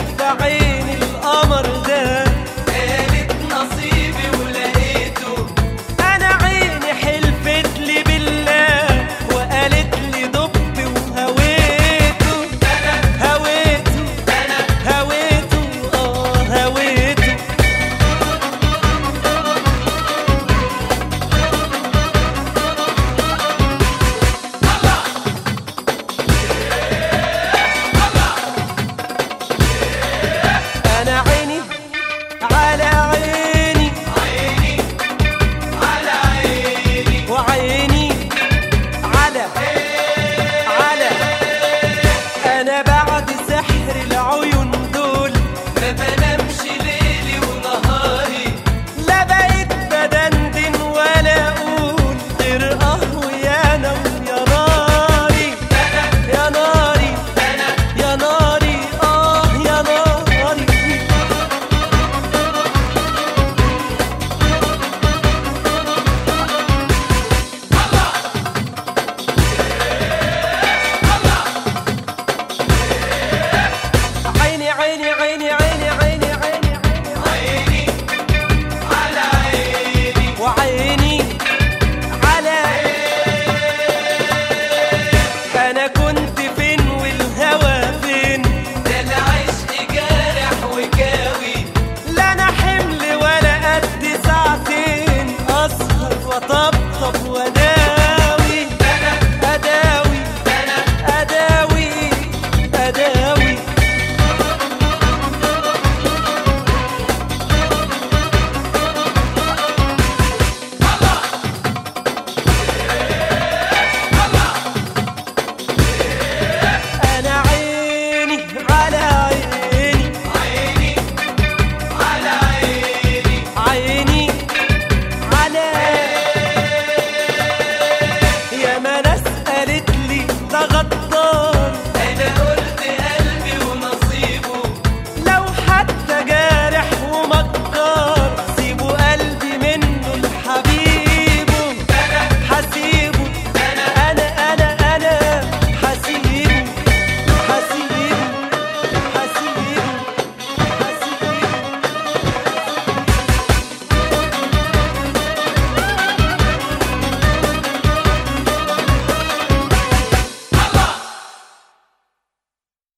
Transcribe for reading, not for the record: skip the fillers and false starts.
في عين القمر ده، قالت نصيبي ولقيته. انا عيني حلفت لي بالله وقالت لي ضب وهويته. هويته هويته هويته. انا عيني على عيني، عيني على عيني، وعيني على انا بعد سحر العيون دول ما بنامش ليلي ونهاري. لا بقيت بدندن ولا اقول غير ويا نوم يا ناري يا ناري يا ناري يا ناري. عيني عيني عيني